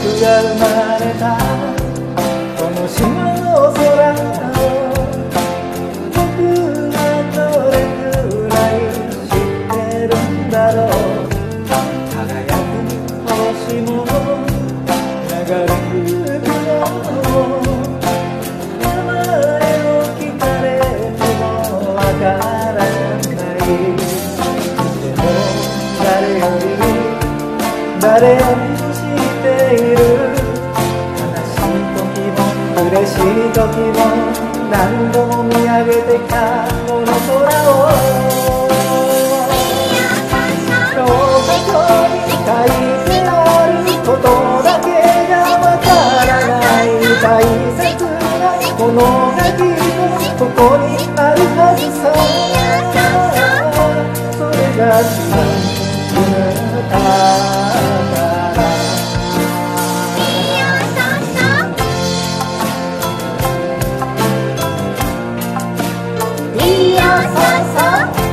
が生まれたこの島の空を僕はどれくらい知ってるんだろう。輝く星も流れる雲も名前を聞かれてもわからない。でも誰より知っている。悲しい時も嬉しい時も何度も見上げてきたこの空を教科書に書いてあることだけじゃわからない大切なものがきっとここにあるはずさ。それが島の歌からいいよそうそう